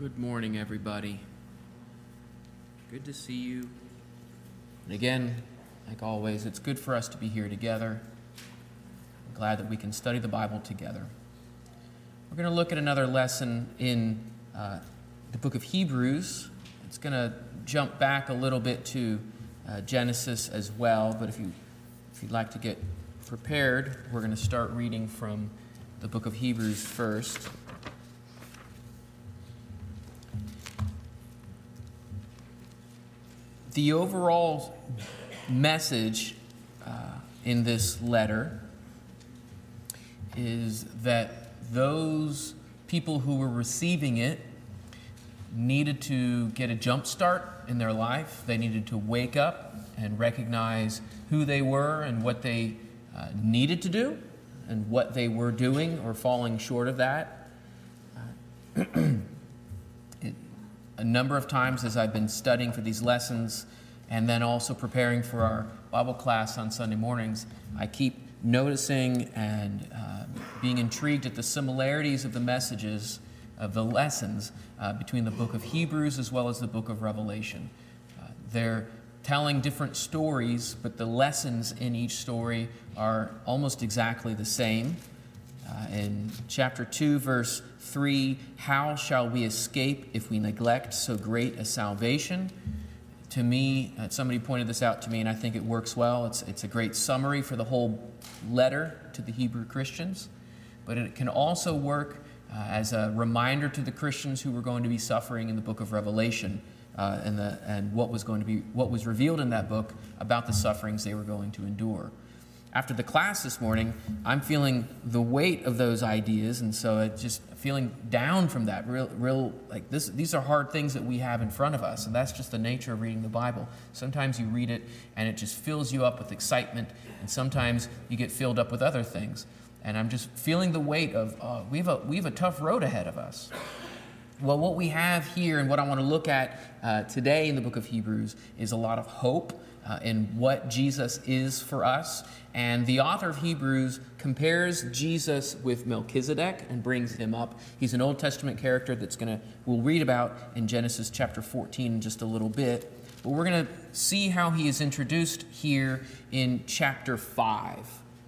Good morning, everybody. Good to see you. And again, like always, it's good for us to be here together. I'm glad that we can study the Bible together. We're going to look at another lesson in the book of Hebrews. It's going to jump back a little bit to Genesis as well, but if you'd like to get prepared, we're going to start reading from the book of Hebrews first. The overall message in this letter is that those people who were receiving it needed to get a jump start in their life. They needed to wake up and recognize who they were and what they needed to do and what they were doing or falling short of that. A number of times as I've been studying for these lessons and then also preparing for our Bible class on Sunday mornings, I keep noticing and being intrigued at the similarities of the messages of the lessons between the book of Hebrews as well as the book of Revelation. They're telling different stories, but the lessons in each story are almost exactly the same. In chapter 2, verse 3, how shall we escape if we neglect so great a salvation? To me, somebody pointed this out to me, and I think it works well. It's a great summary for the whole letter to the Hebrew Christians, but it can also work as a reminder to the Christians who were going to be suffering in the book of Revelation and what was revealed in that book about the sufferings they were going to endure. After the class this morning, I'm feeling the weight of those ideas, and so it's just feeling down from that. These are hard things that we have in front of us, and that's just the nature of reading the Bible. Sometimes you read it, and it just fills you up with excitement, and sometimes you get filled up with other things. And I'm just feeling the weight of we have a tough road ahead of us. Well, what we have here and what I want to look at today in the book of Hebrews is a lot of hope in what Jesus is for us. And the author of Hebrews compares Jesus with Melchizedek and brings him up. He's an Old Testament character we'll read about in Genesis chapter 14 in just a little bit. But we're going to see how he is introduced here in chapter 5.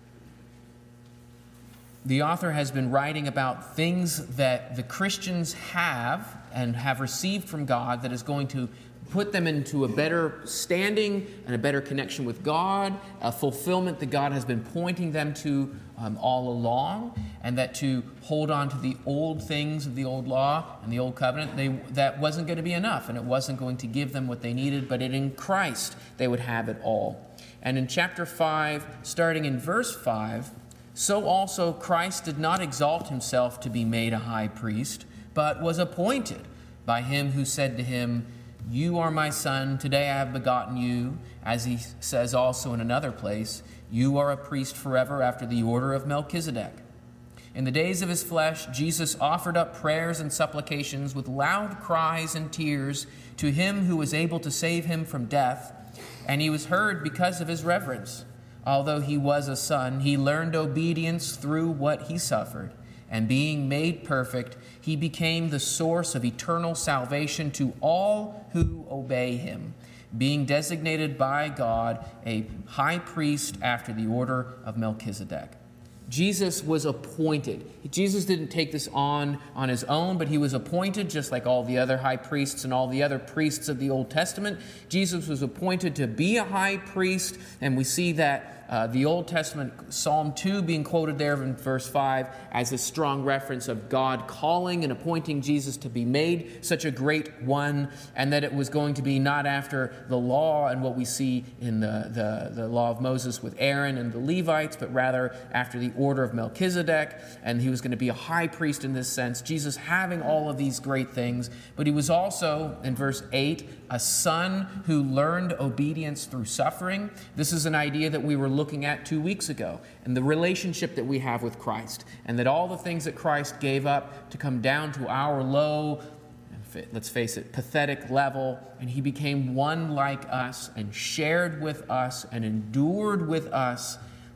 The author has been writing about things that the Christians have and have received from God that is going to put them into a better standing and a better connection with God, a fulfillment that God has been pointing them to all along, and that to hold on to the old things of the old law and the old covenant, that wasn't going to be enough, and it wasn't going to give them what they needed, but in Christ they would have it all. And in chapter 5, starting in verse 5, so also Christ did not exalt himself to be made a high priest, but was appointed by him who said to him, "You are my son, today I have begotten you," as he says also in another place, "You are a priest forever after the order of Melchizedek." In the days of his flesh, Jesus offered up prayers and supplications with loud cries and tears to him who was able to save him from death, and he was heard because of his reverence. Although he was a son, he learned obedience through what he suffered, and being made perfect, he became the source of eternal salvation to all who obey him, being designated by God a high priest after the order of Melchizedek. Jesus was appointed. Jesus didn't take this on his own, but he was appointed just like all the other high priests and all the other priests of the Old Testament. Jesus was appointed to be a high priest, and we see that the Old Testament, Psalm 2 being quoted there in verse 5 as a strong reference of God calling and appointing Jesus to be made such a great one, and that it was going to be not after the law and what we see in the law of Moses with Aaron and the Levites, but rather after the order of Melchizedek, and he was going to be a high priest in this sense, Jesus having all of these great things. But he was also, in verse 8, a son who learned obedience through suffering. This is an idea that we were looking at 2 weeks ago, and the relationship that we have with Christ, and that all the things that Christ gave up to come down to our low, let's face it, pathetic level, and he became one like us and shared with us and endured with us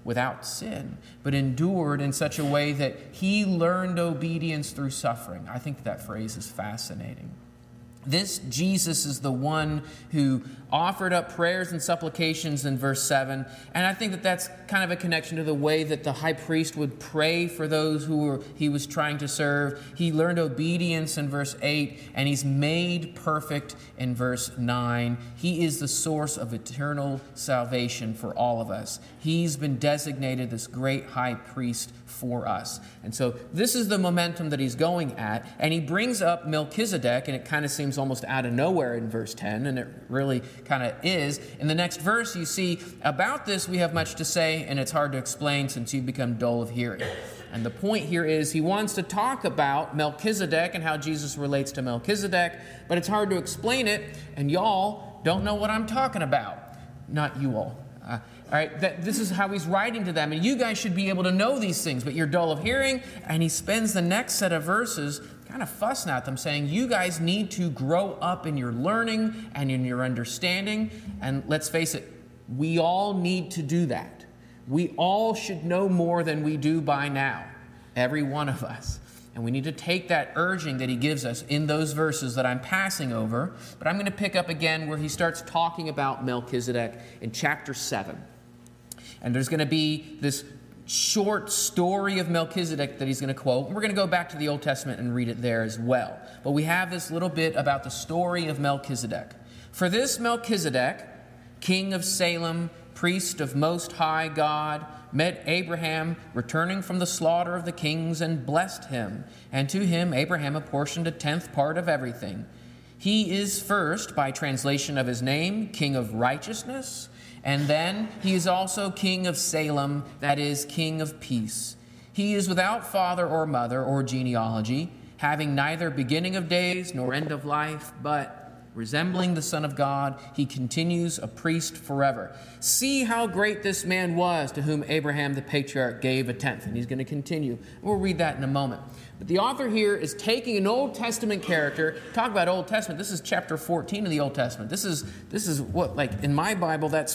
without sin, but endured in such a way that he learned obedience through suffering. I think that phrase is fascinating. This Jesus is the one who offered up prayers and supplications in verse 7. And I think that that's kind of a connection to the way that the high priest would pray for those he was trying to serve. He learned obedience in verse 8, and he's made perfect in verse 9. He is the source of eternal salvation for all of us. He's been designated this great high priest for us. And so this is the momentum that he's going at. And he brings up Melchizedek, and it kind of seems almost out of nowhere in verse 10, and it really kind of is. In the next verse, you see, about this we have much to say, and it's hard to explain since you've become dull of hearing. And the point here is he wants to talk about Melchizedek and how Jesus relates to Melchizedek, but it's hard to explain it, and y'all don't know what I'm talking about. Not you all. All right, this is how he's writing to them, and you guys should be able to know these things, but you're dull of hearing. And he spends the next set of verses kind of fussing at them, saying, you guys need to grow up in your learning and in your understanding. And let's face it, we all need to do that. We all should know more than we do by now, every one of us. And we need to take that urging that he gives us in those verses that I'm passing over. But I'm going to pick up again where he starts talking about Melchizedek in chapter 7. And there's going to be this short story of Melchizedek that he's going to quote. And we're going to go back to the Old Testament and read it there as well. But we have this little bit about the story of Melchizedek. For this Melchizedek, king of Salem, priest of Most High God, met Abraham returning from the slaughter of the kings and blessed him. And to him Abraham apportioned a 10th part of everything. He is first, by translation of his name, king of righteousness. And then he is also king of Salem, that is, king of peace. He is without father or mother or genealogy, having neither beginning of days nor end of life, but resembling the Son of God, he continues a priest forever. See how great this man was, to whom Abraham the patriarch gave a 10th. And he's going to continue. We'll read that in a moment. But the author here is taking an Old Testament character. Talk about Old Testament. This is chapter 14 of the Old Testament. This is what, like in my Bible, this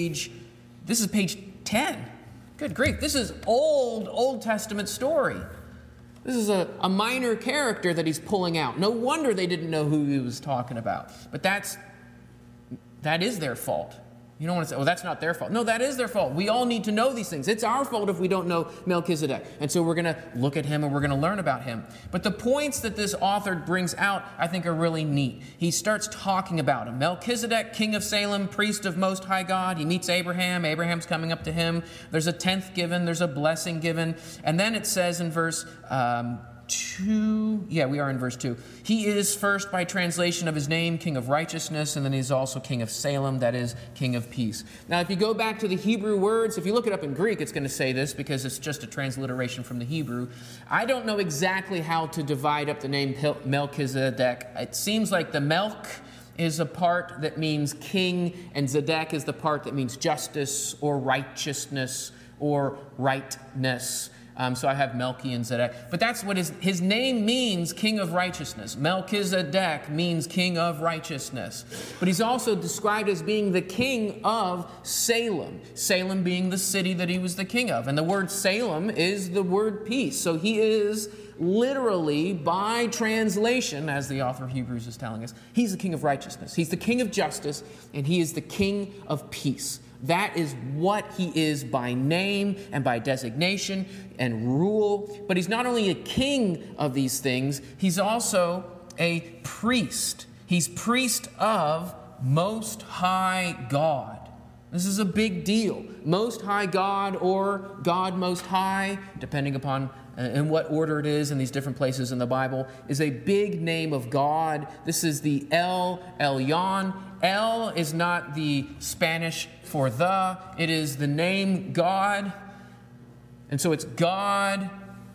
is page 10. Good grief. This is Old Testament story. This is a minor character that he's pulling out. No wonder they didn't know who he was talking about. But that is their fault. You don't want to say, that's not their fault. No, that is their fault. We all need to know these things. It's our fault if we don't know Melchizedek. And so we're going to look at him and we're going to learn about him. But the points that this author brings out, I think, are really neat. He starts talking about him. Melchizedek, king of Salem, priest of Most High God. He meets Abraham. Abraham's coming up to him. There's a 10th given. There's a blessing given. And then it says in verse 2, we are in verse 2. He is first, by translation of his name, king of righteousness, and then he's also king of Salem, that is, king of peace. Now, if you go back to the Hebrew words, if you look it up in Greek, it's going to say this because it's just a transliteration from the Hebrew. I don't know exactly how to divide up the name Melchizedek. It seems like the Melch is a part that means king, and Zedek is the part that means justice or righteousness or rightness. So I have Melchi and Zedek. But that's what his name means, king of righteousness. Melchizedek means king of righteousness. But he's also described as being the king of Salem. Salem being the city that he was the king of. And the word Salem is the word peace. So he is literally, by translation, as the author of Hebrews is telling us, he's the king of righteousness. He's the king of justice, and he is the king of peace. That is what he is by name and by designation and rule. But he's not only a king of these things, he's also a priest. He's priest of Most High God. This is a big deal. Most High God or God Most High, depending upon in what order it is in these different places in the Bible, is a big name of God. This is the El Elyon. El is not the Spanish for it is the name God. And so it's God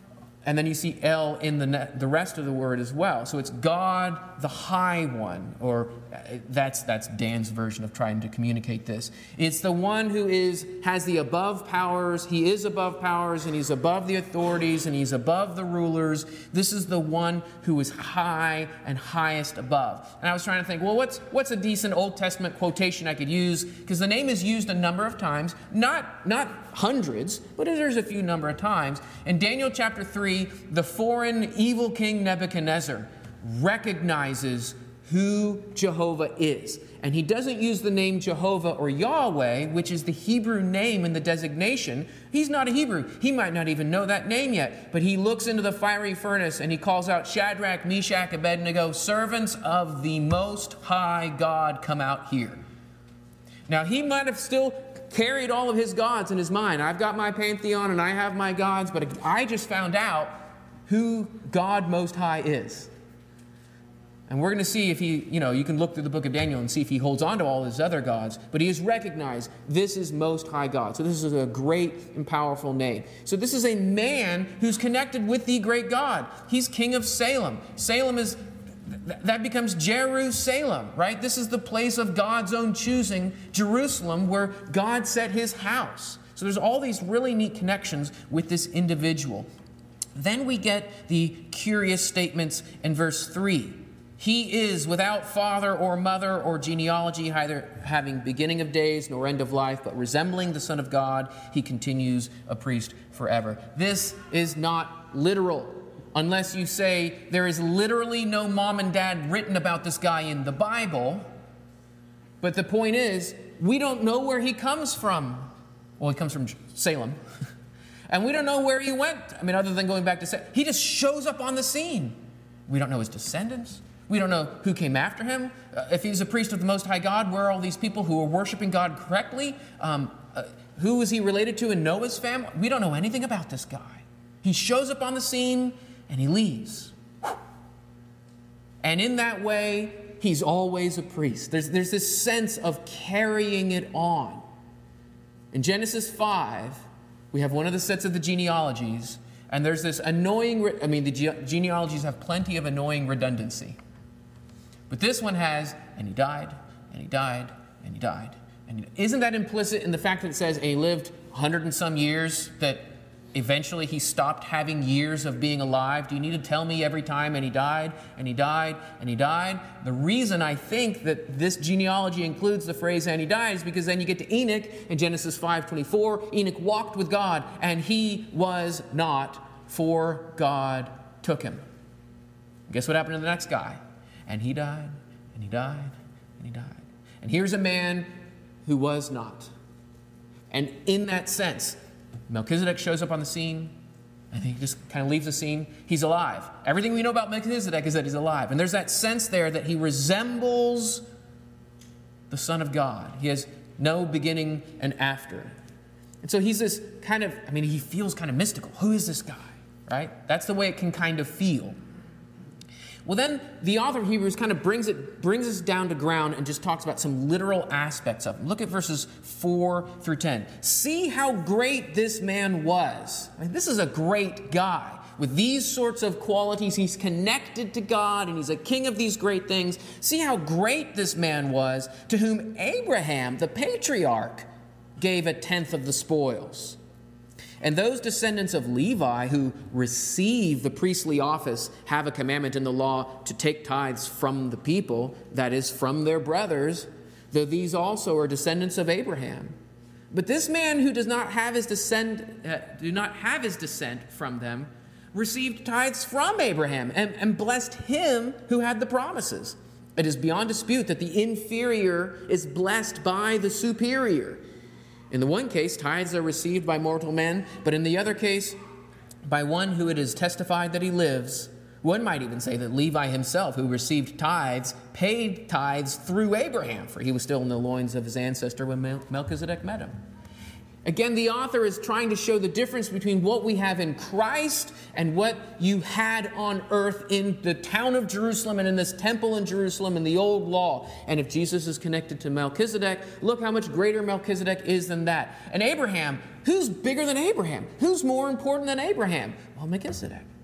And then you see El in the rest of the word as well. So it's God, the High One, or that's Dan's version of trying to communicate this. It's the one who has the above powers. He is above powers, and he's above the authorities, and he's above the rulers. This is the one who is high and highest above. And I was trying to think, well, what's a decent Old Testament quotation I could use? Because the name is used a number of times, not hundreds, but there's a few number of times. In Daniel chapter 3, the foreign evil king Nebuchadnezzar recognizes who Jehovah is. And he doesn't use the name Jehovah or Yahweh, which is the Hebrew name in the designation. He's not a Hebrew. He might not even know that name yet. But he looks into the fiery furnace and he calls out, Shadrach, Meshach, Abednego, servants of the Most High God, come out here. Now, he might have still carried all of his gods in his mind. I've got my pantheon and I have my gods, but I just found out who God Most High is. And we're going to see if he, you can look through the book of Daniel and see if he holds on to all his other gods, but he has recognized this is Most High God. So this is a great and powerful name. So this is a man who's connected with the great God. He's king of Salem. That becomes Jerusalem, right? This is the place of God's own choosing, Jerusalem, where God set his house. So there's all these really neat connections with this individual. Then we get the curious statements in verse 3. He is without father or mother or genealogy, either having beginning of days nor end of life, but resembling the Son of God, he continues a priest forever. This is not literal. Unless you say there is literally no mom and dad written about this guy in the Bible. But the point is, we don't know where he comes from. Well, he comes from Salem. And we don't know where he went. Other than going back to Salem. He just shows up on the scene. We don't know his descendants. We don't know who came after him. If he's a priest of the Most High God, where are all these people who are worshiping God correctly? Who is he related to in Noah's family? We don't know anything about this guy. He shows up on the scene and he leaves. And in that way, he's always a priest. There's this sense of carrying it on. In Genesis 5, we have one of the sets of the genealogies, and there's this annoying, the genealogies have plenty of annoying redundancy. But this one has, and he died, and he died, and he died. And isn't that implicit in the fact that it says, and he lived 100 and some years, that eventually he stopped having years of being alive? Do you need to tell me every time, and he died, and he died, and he died? The reason I think that this genealogy includes the phrase, and he died, is because then you get to Enoch in Genesis 5:24. Enoch walked with God, and he was not, for God took him. Guess what happened to the next guy? And he died, and he died, and he died. And here's a man who was not. And in that sense, Melchizedek shows up on the scene, and he just kind of leaves the scene. He's alive. Everything we know about Melchizedek is that he's alive. And there's that sense there that he resembles the Son of God. He has no beginning and after. And so he's this kind of, he feels kind of mystical. Who is this guy, right? That's the way it can kind of feel. Well, then the author of Hebrews kind of brings us down to ground and just talks about some literal aspects of it. Look at verses 4 through 10. See how great this man was. This is a great guy. With these sorts of qualities, he's connected to God and he's a king of these great things. See how great this man was, to whom Abraham, the patriarch, gave a tenth of the spoils. And those descendants of Levi who receive the priestly office have a commandment in the law to take tithes from the people, that is, from their brothers, though these also are descendants of Abraham. But this man who does not have his descent from them received tithes from Abraham and blessed him who had the promises. It is beyond dispute that the inferior is blessed by the superior. In the one case, tithes are received by mortal men, but in the other case, by one who it is testified that he lives. One might even say that Levi himself, who received tithes, paid tithes through Abraham, for he was still in the loins of his ancestor when Melchizedek met him. Again, the author is trying to show the difference between what we have in Christ and what you had on earth in the town of Jerusalem and in this temple in Jerusalem in the old law. And if Jesus is connected to Melchizedek, look how much greater Melchizedek is than that. And Abraham, who's bigger than Abraham? Who's more important than Abraham? Well, Melchizedek.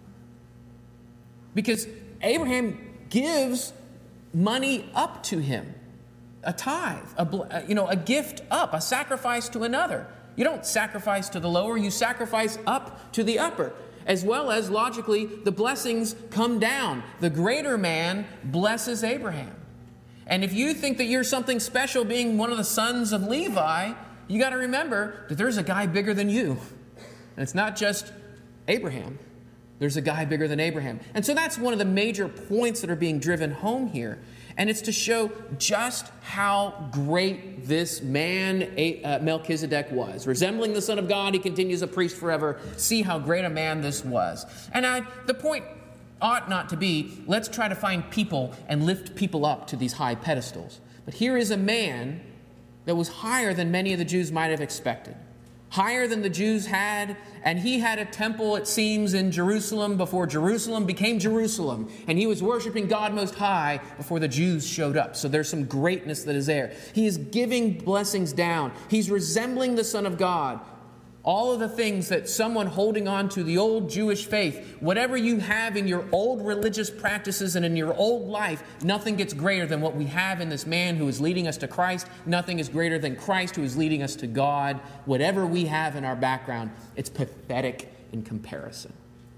Because Abraham gives money up to him, a tithe, a gift up, a sacrifice to another. You don't sacrifice to the lower, you sacrifice up to the upper. As well as, logically, the blessings come down. The greater man blesses Abraham. And if you think that you're something special being one of the sons of Levi, you got to remember that there's a guy bigger than you. And it's not just Abraham. There's a guy bigger than Abraham. And so that's one of the major points that are being driven home here. And it's to show just how great this man, Melchizedek, was. Resembling the Son of God, he continues a priest forever. See how great a man this was. And the point ought not to be, let's try to find people and lift people up to these high pedestals. But here is a man that was higher than many of the Jews might have expected. Higher than the Jews had, and he had a temple, it seems, in Jerusalem before Jerusalem became Jerusalem, and he was worshiping God Most High before the Jews showed up. So there's some greatness that is there. He is giving blessings down. He's resembling the Son of God. All of the things that someone holding on to the old Jewish faith, whatever you have in your old religious practices and in your old life, nothing gets greater than what we have in this man who is leading us to Christ. Nothing is greater than Christ who is leading us to God. Whatever we have in our background, it's pathetic in comparison.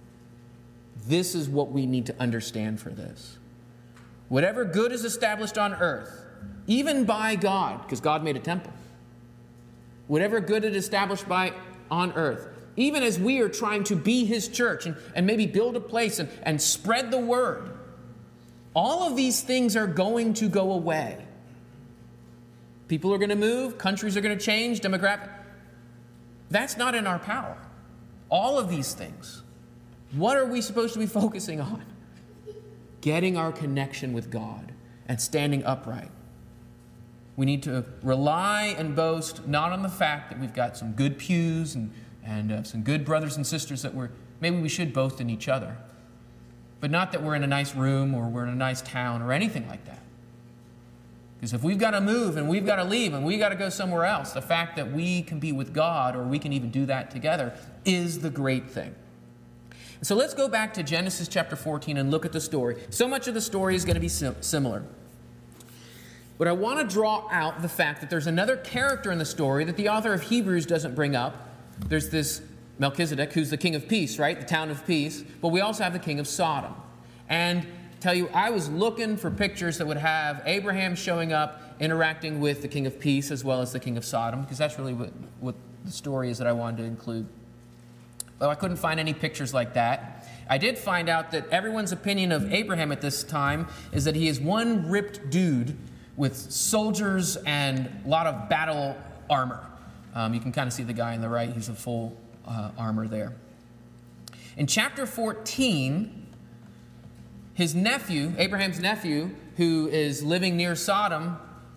This is what we need to understand for this. Whatever good is established on earth, even by God, because God made a temple, whatever good is established on earth, even as we are trying to be His church and maybe build a place and spread the word, all of these things are going to go away. People are going to move, countries are going to change, demographic. That's not in our power. All of these things. What are we supposed to be focusing on? Getting our connection with God and standing upright. We need to rely and boast not on the fact that we've got some good pews and some good brothers and sisters that maybe we should boast in each other, but not that we're in a nice room or we're in a nice town or anything like that. Because if we've got to move and we've got to leave and we've got to go somewhere else, the fact that we can be with God or we can even do that together is the great thing. So let's go back to Genesis chapter 14 and look at the story. So much of the story is going to be similar. But I want to draw out the fact that there's another character in the story that the author of Hebrews doesn't bring up. There's this Melchizedek, who's the king of peace, right? The town of peace. But we also have the king of Sodom. And tell you, I was looking for pictures that would have Abraham showing up, interacting with the king of peace as well as the king of Sodom, because that's really what the story is that I wanted to include. But I couldn't find any pictures like that. I did find out that everyone's opinion of Abraham at this time is that he is one ripped dude with soldiers and a lot of battle armor. You can kind of see the guy on the right. He's a full armor there. In chapter 14, his nephew, Abraham's nephew, who is living near Sodom,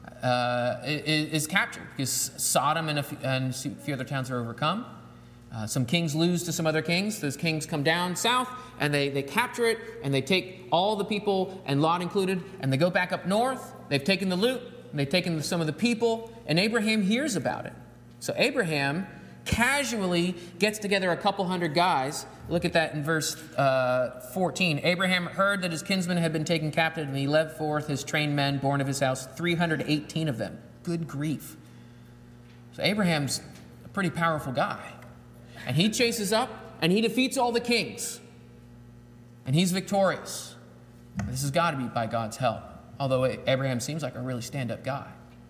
is captured because Sodom and a few other towns are overcome. Some kings lose to some other kings. Those kings come down south, and they capture it, and they take all the people, and Lot included, and they go back up north. They've taken the loot, and they've taken some of the people, and Abraham hears about it. So Abraham casually gets together a couple hundred guys. Look at that in verse 14. Abraham heard that his kinsmen had been taken captive, and he led forth his trained men, born of his house, 318 of them. Good grief. So Abraham's a pretty powerful guy. And he chases up, and he defeats all the kings. And he's victorious. This has got to be by God's help. Although Abraham seems like a really stand-up guy.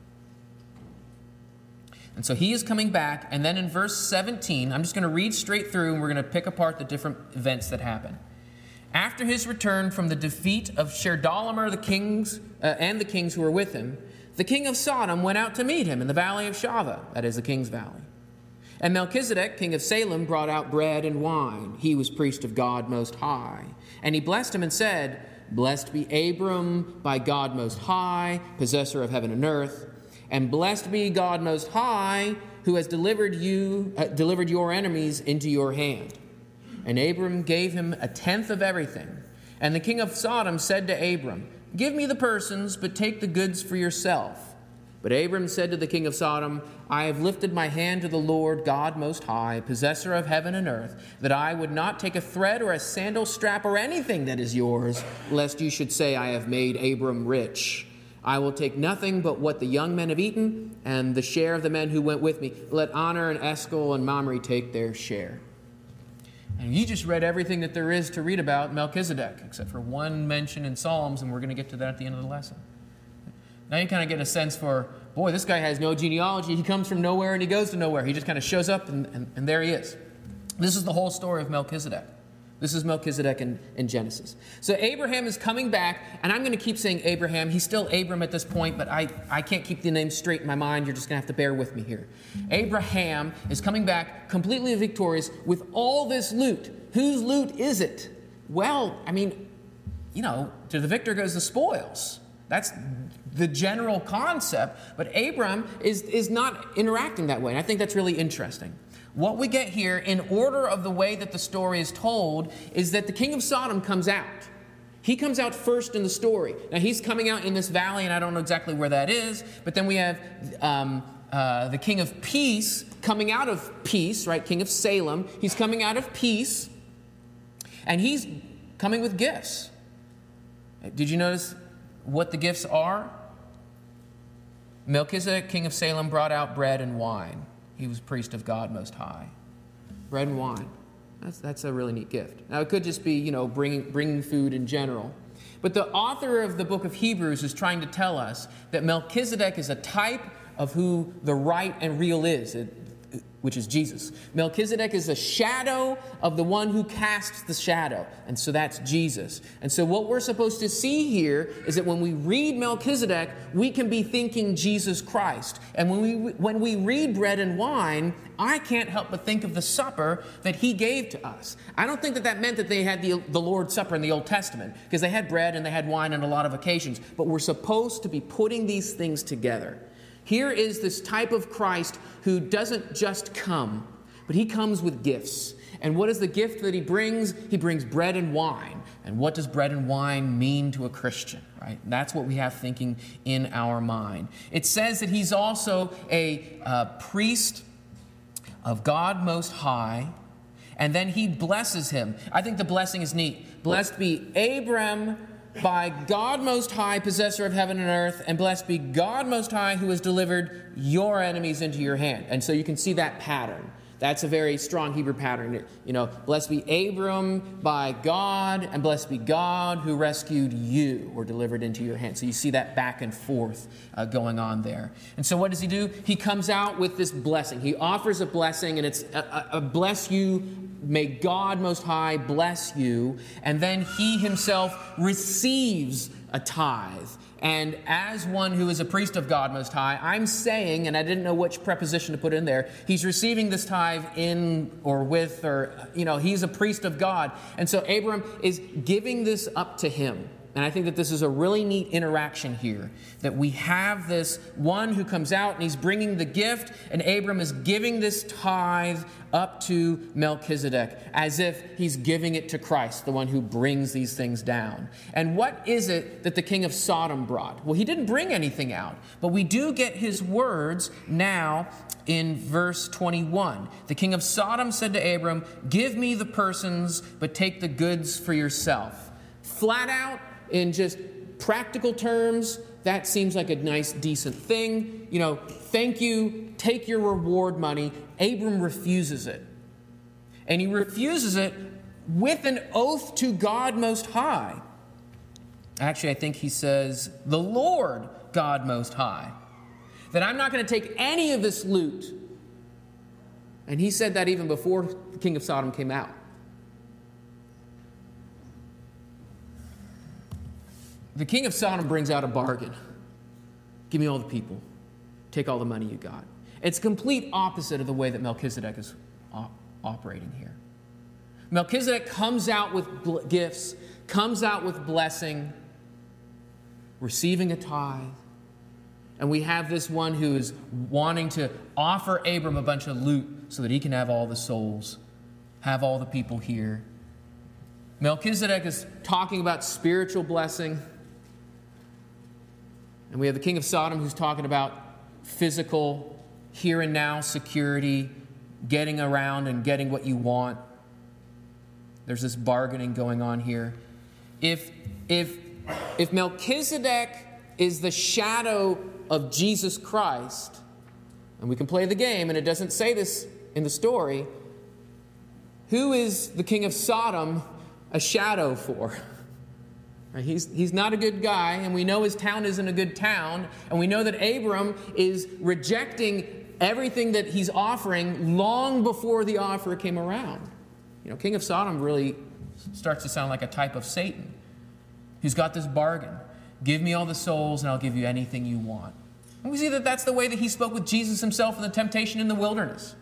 And so he is coming back, and then in verse 17, I'm just going to read straight through, and we're going to pick apart the different events that happen. After his return from the defeat of Chedorlaomer and the kings who were with him, the king of Sodom went out to meet him in the valley of Shaveh, that is the king's valley. And Melchizedek, king of Salem, brought out bread and wine. He was priest of God Most High. And he blessed him and said, "Blessed be Abram by God Most High, possessor of heaven and earth. And blessed be God Most High, who has delivered your enemies into your hand." And Abram gave him a tenth of everything. And the king of Sodom said to Abram, "Give me the persons, but take the goods for yourself." But Abram said to the king of Sodom, I have lifted my hand to the Lord God Most High, possessor of heaven and earth, that I would not take a thread or a sandal strap or anything that is yours, lest you should say, I have made Abram rich. I will take nothing but what the young men have eaten, and the share of the men who went with me. Let Honor and Eshcol and Mamre take their share. And you just read everything that there is to read about Melchizedek, except for one mention in Psalms, and we're going to get to that at the end of the lesson. Now you kind of get a sense for, boy, this guy has no genealogy. He comes from nowhere and he goes to nowhere. He just kind of shows up and there he is. This is the whole story of Melchizedek. This is Melchizedek in Genesis. So Abraham is coming back, and I'm going to keep saying Abraham. He's still Abram at this point, but I can't keep the name straight in my mind. You're just going to have to bear with me here. Abraham is coming back completely victorious with all this loot. Whose loot is it? Well, I mean, to the victor goes the spoils. That's the general concept, but Abram is not interacting that way, and I think that's really interesting. What we get here, in order of the way that the story is told, is that the king of Sodom comes out. He comes out first in the story. Now, he's coming out in this valley, and I don't know exactly where that is, but then we have the king of peace coming out of peace, right? King of Salem. He's coming out of peace, and he's coming with gifts. Did you notice what the gifts are? Melchizedek, king of Salem, brought out bread and wine. He was priest of God Most High. Bread and wine. That's a really neat gift. Now, it could just be, bringing food in general. But the author of the book of Hebrews is trying to tell us that Melchizedek is a type of who the right and real is, which is Jesus. Melchizedek is a shadow of the one who casts the shadow, and so that's Jesus. And so what we're supposed to see here is that when we read Melchizedek, we can be thinking Jesus Christ. And when we read bread and wine, I can't help but think of the supper that he gave to us. I don't think that meant that they had the Lord's Supper in the Old Testament, because they had bread and they had wine on a lot of occasions, but we're supposed to be putting these things together. Here is this type of Christ who doesn't just come, but he comes with gifts. And what is the gift that he brings? He brings bread and wine. And what does bread and wine mean to a Christian, right? That's what we have thinking in our mind. It says that he's also a priest of God Most High, and then he blesses him. I think the blessing is neat. Blessed be Abram by God Most High, possessor of heaven and earth, and blessed be God Most High, who has delivered your enemies into your hand. And so you can see that pattern. That's a very strong Hebrew pattern. Blessed be Abram by God, and blessed be God who rescued you or delivered into your hand. So you see that back and forth going on there. And so what does he do? He comes out with this blessing. He offers a blessing, and it's a bless you. May God Most High bless you. And then he himself receives a tithe. And as one who is a priest of God Most High, I'm saying, and I didn't know which preposition to put in there, he's receiving this tithe in or with, or, he's a priest of God. And so Abram is giving this up to him. And I think that this is a really neat interaction here, that we have this one who comes out and he's bringing the gift, and Abram is giving this tithe up to Melchizedek as if he's giving it to Christ, the one who brings these things down. And what is it that the king of Sodom brought? Well, he didn't bring anything out, but we do get his words now in verse 21. The king of Sodom said to Abram, "Give me the persons, but take the goods for yourself." Flat out, in just practical terms, that seems like a nice, decent thing. Thank you, take your reward money. Abram refuses it. And he refuses it with an oath to God Most High. Actually, I think he says, the Lord God Most High, that I'm not going to take any of this loot. And he said that even before the king of Sodom came out. The king of Sodom brings out a bargain. Give me all the people. Take all the money you got. It's complete opposite of the way that Melchizedek is operating here. Melchizedek comes out with gifts, comes out with blessing, receiving a tithe. And we have this one who is wanting to offer Abram a bunch of loot so that he can have all the souls, have all the people here. Melchizedek is talking about spiritual blessing. And we have the king of Sodom who's talking about physical, here and now security, getting around and getting what you want. There's this bargaining going on here. If Melchizedek is the shadow of Jesus Christ, and we can play the game, and it doesn't say this in the story, who is the king of Sodom a shadow for? He's not a good guy, and we know his town isn't a good town, and we know that Abram is rejecting everything that he's offering long before the offer came around. King of Sodom really starts to sound like a type of Satan. He's got this bargain. Give me all the souls, and I'll give you anything you want. And we see that that's the way that he spoke with Jesus himself in the temptation in the wilderness.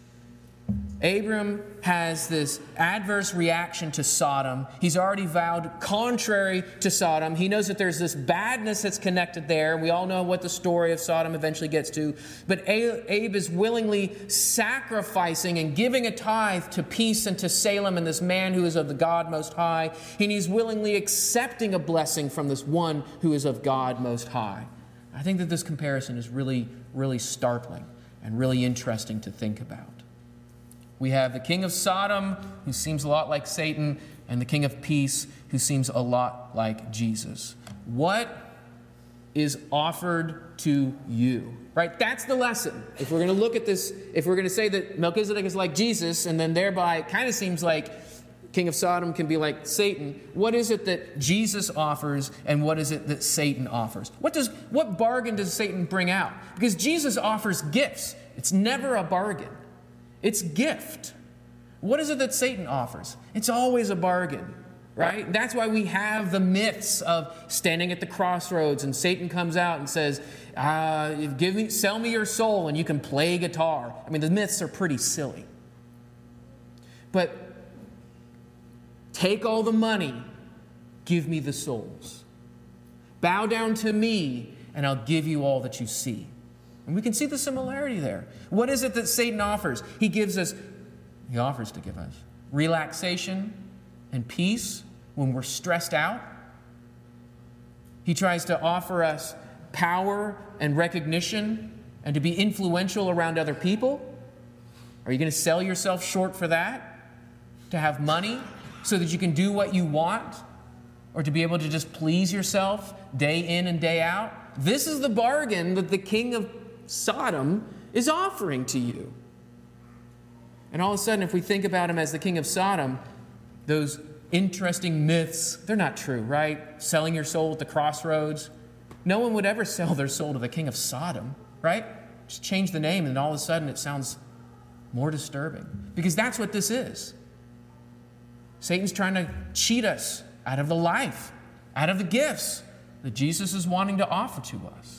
Abram has this adverse reaction to Sodom. He's already vowed contrary to Sodom. He knows that there's this badness that's connected there. We all know what the story of Sodom eventually gets to. But Abe is willingly sacrificing and giving a tithe to peace and to Salem and this man who is of the God Most High. And he's willingly accepting a blessing from this one who is of God Most High. I think that this comparison is really, really startling and really interesting to think about. We have the king of Sodom, who seems a lot like Satan, and the king of peace, who seems a lot like Jesus. What is offered to you? Right? That's the lesson. If we're going to look at this, if we're going to say that Melchizedek is like Jesus, and then thereby it kind of seems like king of Sodom can be like Satan, what is it that Jesus offers, and what is it that Satan offers? What bargain does Satan bring out? Because Jesus offers gifts. It's never a bargain. It's gift. What is it that Satan offers? It's always a bargain, right? That's why we have the myths of standing at the crossroads and Satan comes out and says, sell me your soul and you can play guitar. I mean, the myths are pretty silly. But take all the money, give me the souls. Bow down to me and I'll give you all that you see. And we can see the similarity there. What is it that Satan offers? He offers to give us relaxation and peace when we're stressed out. He tries to offer us power and recognition and to be influential around other people. Are you going to sell yourself short for that? To have money so that you can do what you want? Or to be able to just please yourself day in and day out? This is the bargain that the king of Sodom is offering to you. And all of a sudden, if we think about him as the king of Sodom, those interesting myths, they're not true, right? Selling your soul at the crossroads. No one would ever sell their soul to the king of Sodom, right? Just change the name and all of a sudden it sounds more disturbing. Because that's what this is. Satan's trying to cheat us out of the life, out of the gifts that Jesus is wanting to offer to us.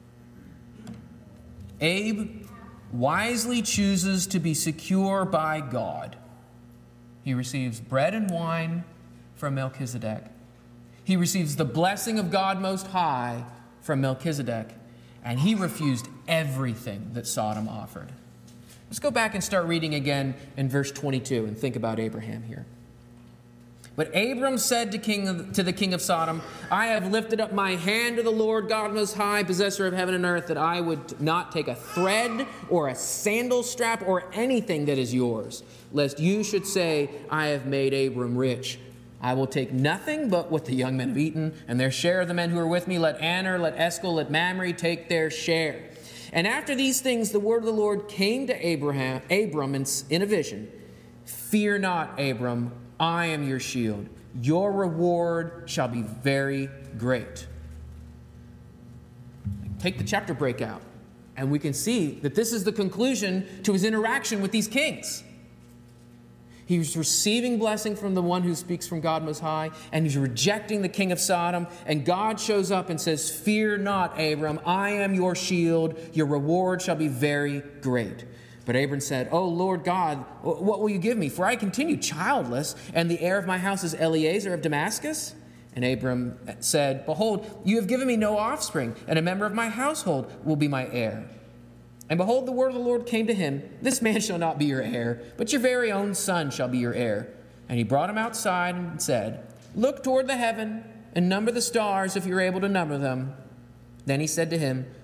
Abe wisely chooses to be secure by God. He receives bread and wine from Melchizedek. He receives the blessing of God Most High from Melchizedek. And he refused everything that Sodom offered. Let's go back and start reading again in verse 22 and think about Abraham here. But Abram said to the king of Sodom, I have lifted up my hand to the Lord God Most High, possessor of heaven and earth, that I would not take a thread or a sandal strap or anything that is yours, lest you should say, I have made Abram rich. I will take nothing but what the young men have eaten, and their share of the men who are with me. Let Aner, let Eshcol, let Mamre take their share. And after these things, the word of the Lord came to Abram in a vision. Fear not, Abram. I am your shield. Your reward shall be very great. Take the chapter break out, and we can see that this is the conclusion to his interaction with these kings. He was receiving blessing from the one who speaks from God Most High, and he's rejecting the king of Sodom. And God shows up and says, Fear not, Abram. I am your shield. Your reward shall be very great. But Abram said, O Lord God, what will you give me? For I continue childless, and the heir of my house is Eliezer of Damascus. And Abram said, Behold, you have given me no offspring, and a member of my household will be my heir. And behold, the word of the Lord came to him, This man shall not be your heir, but your very own son shall be your heir. And he brought him outside and said, Look toward the heaven and number the stars if you're able to number them. Then he said to him,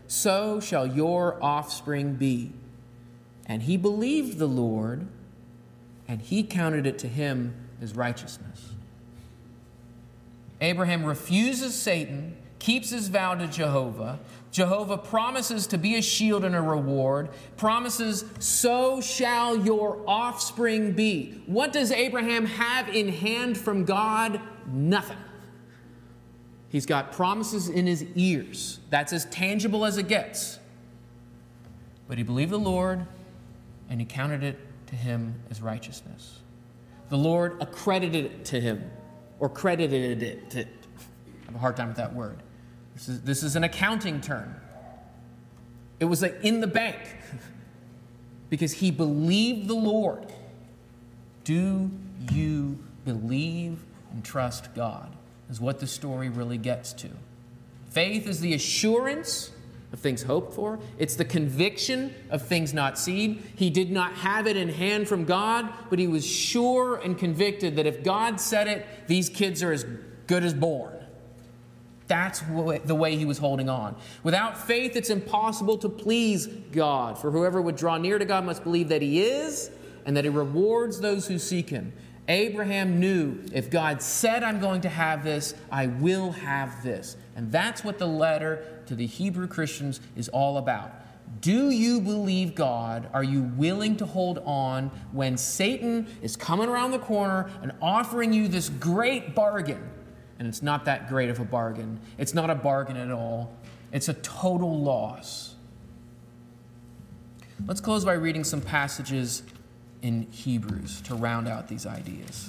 so shall your offspring be. And he believed the Lord, and he counted it to him as righteousness. Abraham refuses Satan, keeps his vow to Jehovah. Jehovah promises to be a shield and a reward, promises, so shall your offspring be. What does Abraham have in hand from God? Nothing. He's got promises in his ears. That's as tangible as it gets. But he believed the Lord, and he counted it to him as righteousness. The Lord accredited it to him, or credited it. I have a hard time with that word. This is an accounting term. It was like in the bank because he believed the Lord. Do you believe and trust God? Is what the story really gets to. Faith is the assurance of things hoped for. It's the conviction of things not seen. He did not have it in hand from God, but he was sure and convicted that if God said it, these kids are as good as born. That's the way he was holding on. Without faith, it's impossible to please God. For whoever would draw near to God must believe that he is, and that he rewards those who seek him. Abraham knew, if God said, I'm going to have this, I will have this. And that's what the letter to the Hebrew Christians is all about. Do you believe God? Are you willing to hold on when Satan is coming around the corner and offering you this great bargain? And it's not that great of a bargain. It's not a bargain at all. It's a total loss. Let's close by reading some passages in Hebrews to round out these ideas.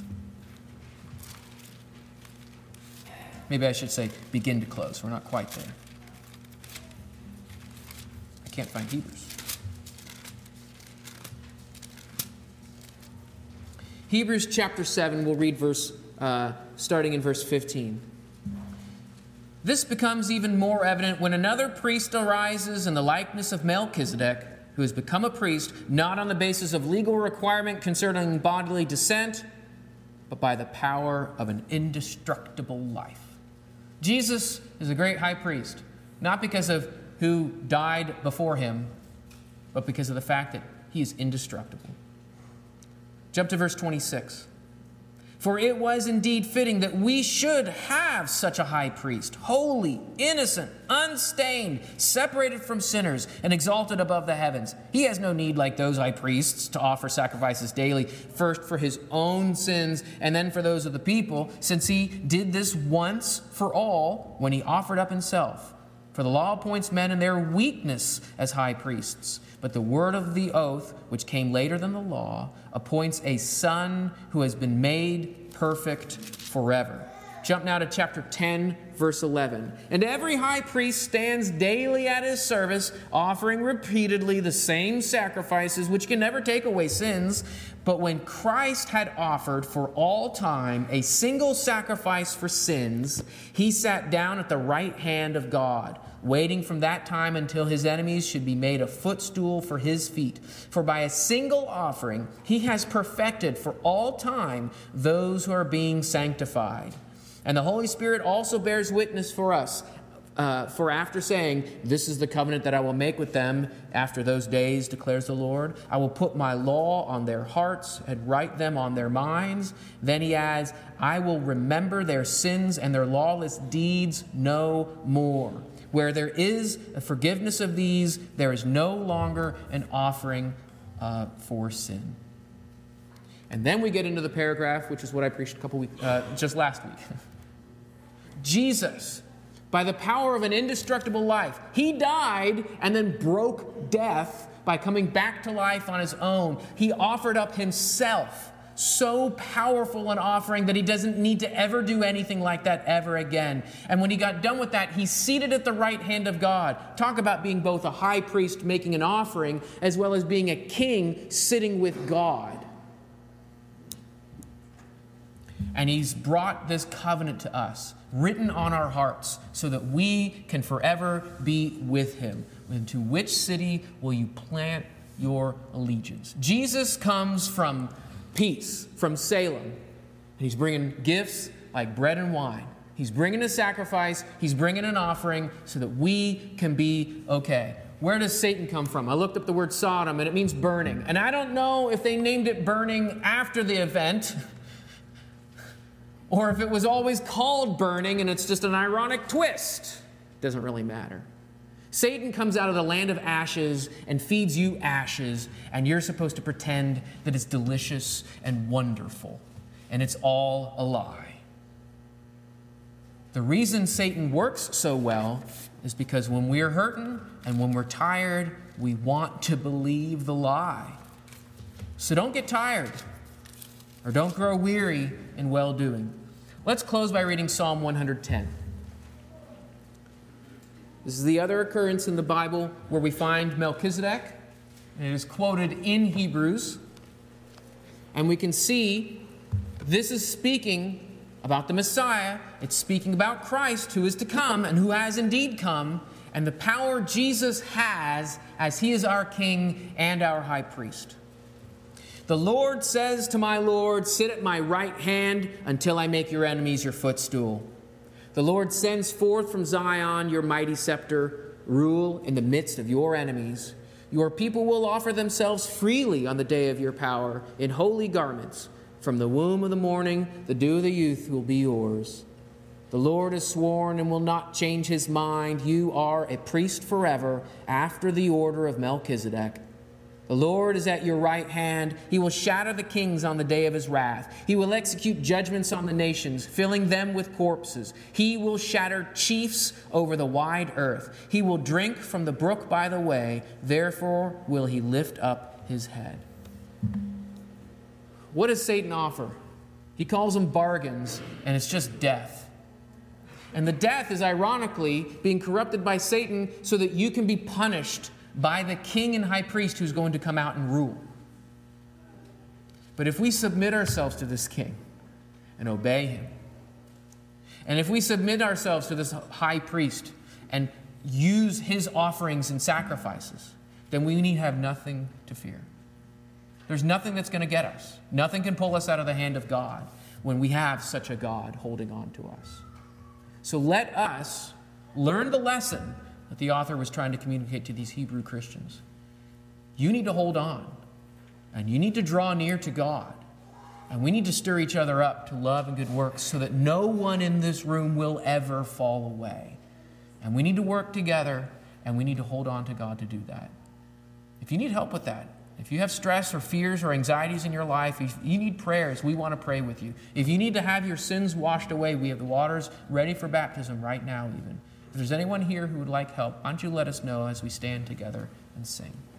Maybe I should say begin to close. We're not quite there. I can't find Hebrews. Hebrews chapter 7, we'll read starting in verse 15. This becomes even more evident when another priest arises in the likeness of Melchizedek, who has become a priest, not on the basis of legal requirement concerning bodily descent, but by the power of an indestructible life. Jesus is a great high priest, not because of who died before him, but because of the fact that he is indestructible. Jump to verse 26. For it was indeed fitting that we should have such a high priest, holy, innocent, unstained, separated from sinners, and exalted above the heavens. He has no need, like those high priests, to offer sacrifices daily, first for his own sins and then for those of the people, since he did this once for all when he offered up himself. For the law appoints men in their weakness as high priests, but the word of the oath, which came later than the law, appoints a son who has been made perfect forever. Jump now to chapter 10, verse 11. And every high priest stands daily at his service, offering repeatedly the same sacrifices, which can never take away sins. But when Christ had offered for all time a single sacrifice for sins, he sat down at the right hand of God, waiting from that time until his enemies should be made a footstool for his feet. For by a single offering, he has perfected for all time those who are being sanctified. And the Holy Spirit also bears witness for us. For after saying, this is the covenant that I will make with them after those days, declares the Lord. I will put my law on their hearts and write them on their minds. Then he adds, I will remember their sins and their lawless deeds no more. Where there is a forgiveness of these, there is no longer an offering for sin. And then we get into the paragraph, which is what I preached just last week. Jesus, by the power of an indestructible life, he died and then broke death by coming back to life on his own. He offered up himself. So powerful an offering that he doesn't need to ever do anything like that ever again. And when he got done with that, he's seated at the right hand of God. Talk about being both a high priest making an offering as well as being a king sitting with God. And he's brought this covenant to us, written on our hearts, so that we can forever be with him. Into which city will you plant your allegiance? Jesus comes from peace, from Salem. And he's bringing gifts like bread and wine. He's bringing a sacrifice. He's bringing an offering so that we can be okay. Where does Satan come from? I looked up the word Sodom, and it means burning. And I don't know if they named it burning after the event, or if it was always called burning and it's just an ironic twist. Doesn't really matter. Satan comes out of the land of ashes and feeds you ashes, and you're supposed to pretend that it's delicious and wonderful, and it's all a lie. The reason Satan works so well is because when we're hurting and when we're tired, we want to believe the lie. So don't get tired, or don't grow weary in well-doing. Let's close by reading Psalm 110. This is the other occurrence in the Bible where we find Melchizedek, and it is quoted in Hebrews. And we can see this is speaking about the Messiah. It's speaking about Christ, who is to come and who has indeed come, and the power Jesus has as he is our King and our high priest. The Lord says to my Lord, sit at my right hand until I make your enemies your footstool. The Lord sends forth from Zion your mighty scepter, rule in the midst of your enemies. Your people will offer themselves freely on the day of your power in holy garments. From the womb of the morning, the dew of the youth will be yours. The Lord has sworn and will not change his mind. You are a priest forever after the order of Melchizedek. The Lord is at your right hand. He will shatter the kings on the day of his wrath. He will execute judgments on the nations, filling them with corpses. He will shatter chiefs over the wide earth. He will drink from the brook by the way. Therefore will he lift up his head. What does Satan offer? He calls them bargains, and it's just death. And the death is ironically being corrupted by Satan so that you can be punished by the king and high priest who's going to come out and rule. But if we submit ourselves to this king and obey him, and if we submit ourselves to this high priest and use his offerings and sacrifices, then we need have nothing to fear. There's nothing that's going to get us. Nothing can pull us out of the hand of God when we have such a God holding on to us. So let us learn the lesson that the author was trying to communicate to these Hebrew Christians. You need to hold on, and you need to draw near to God, and we need to stir each other up to love and good works so that no one in this room will ever fall away. And we need to work together, and we need to hold on to God to do that. If you need help with that, if you have stress or fears or anxieties in your life, if you need prayers, we want to pray with you. If you need to have your sins washed away, we have the waters ready for baptism right now even. If there's anyone here who would like help, why don't you let us know as we stand together and sing.